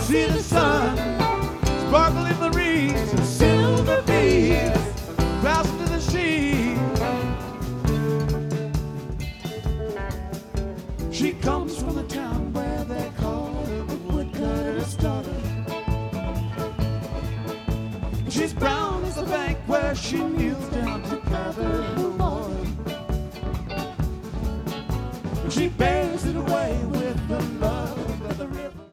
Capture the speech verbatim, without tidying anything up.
See the sun sparkle in the reeds, and silver beads passing to the sea. She comes from a town where they call her the woodcutter's daughter. She's brown as the bank where she kneels down to gather her water. She bears